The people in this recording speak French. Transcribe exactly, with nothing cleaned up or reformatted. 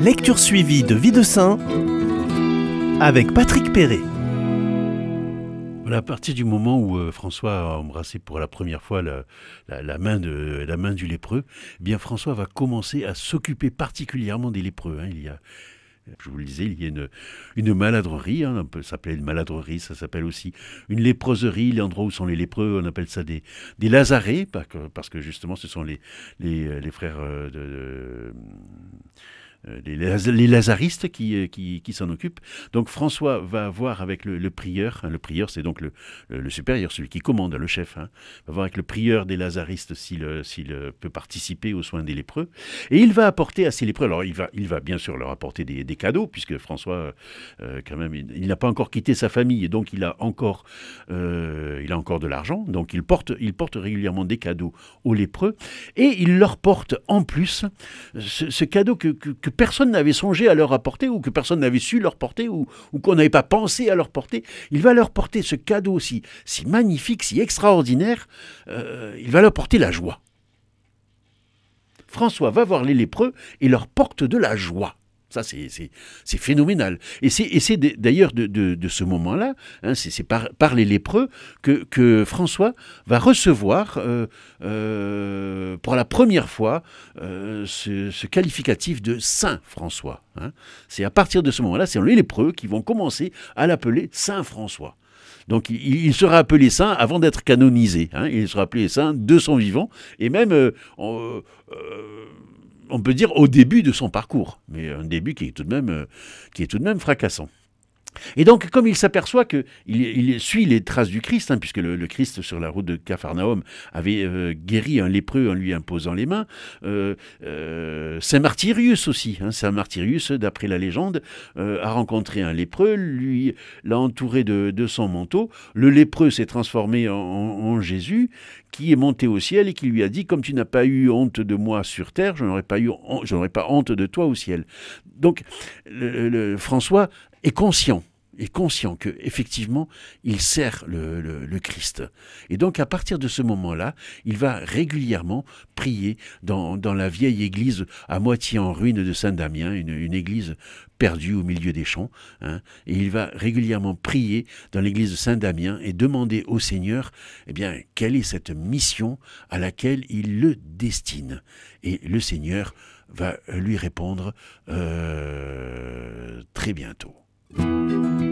Lecture suivie de Vie de Saint avec Patrick Perret. Voilà, à partir du moment où euh, François a embrassé pour la première fois la, la, la, main, de, la main du lépreux, eh bien François va commencer à s'occuper particulièrement des lépreux. Hein. Il y a, je vous le disais, il y a une, une maladrerie, hein, on peut s'appeler une maladrerie, ça s'appelle aussi une léproserie, l'endroit où sont les lépreux, on appelle ça des, des lazarets, parce que justement ce sont les, les, les frères de... de Les, les lazaristes qui, qui, qui s'en occupent. Donc François va voir avec le, le prieur, hein, le prieur c'est donc le, le, le supérieur, celui qui commande, le chef, hein, va voir avec le prieur des lazaristes s'il, s'il peut participer aux soins des lépreux, et il va apporter à ces lépreux, alors il va, il va bien sûr leur apporter des, des cadeaux, puisque François, euh, quand même, il, il n'a pas encore quitté sa famille, et donc il a encore, euh, il a encore de l'argent, donc il porte, il porte régulièrement des cadeaux aux lépreux, et il leur porte en plus ce, ce cadeau que, que, que personne n'avait songé à leur apporter, ou que personne n'avait su leur porter, ou, ou qu'on n'avait pas pensé à leur porter. Il va leur porter ce cadeau si, si magnifique, si extraordinaire, euh, il va leur porter la joie. François va voir les lépreux et leur porte de la joie. Ça, c'est, c'est, c'est phénoménal. Et c'est, et c'est d'ailleurs de, de, de ce moment-là, hein, c'est, c'est par, par les lépreux que, que François va recevoir euh, euh, pour la première fois euh, ce, ce qualificatif de Saint François. Hein. C'est à partir de ce moment-là, c'est les lépreux qui vont commencer à l'appeler Saint François. Donc il, il sera appelé saint avant d'être canonisé. Hein. Il sera appelé saint de son vivant, et même... Euh, euh, euh, on peut dire au début de son parcours, mais un début qui est tout de même, euh, qui est tout de même fracassant. Et donc, comme il s'aperçoit qu'il il suit les traces du Christ, hein, puisque le, le Christ, sur la route de Capharnaüm, avait euh, guéri un lépreux en lui imposant les mains, euh, euh, Saint Martyrius aussi, hein, Saint Martyrius, d'après la légende, euh, a rencontré un lépreux, lui l'a entouré de, de son manteau, le lépreux s'est transformé en, en, en Jésus, qui est monté au ciel et qui lui a dit « Comme tu n'as pas eu honte de moi sur terre, je n'aurais pas, eu, je n'aurais pas honte de toi au ciel. » Donc, le, le, François est conscient, est conscient qu'effectivement, il sert le, le, le Christ. Et donc, à partir de ce moment-là, il va régulièrement prier dans, dans la vieille église à moitié en ruine de Saint-Damien, une, une église perdue au milieu des champs. Hein, et il va régulièrement prier dans l'église de Saint-Damien et demander au Seigneur, eh bien, quelle est cette mission à laquelle il le destine. Et le Seigneur va lui répondre euh, très bientôt.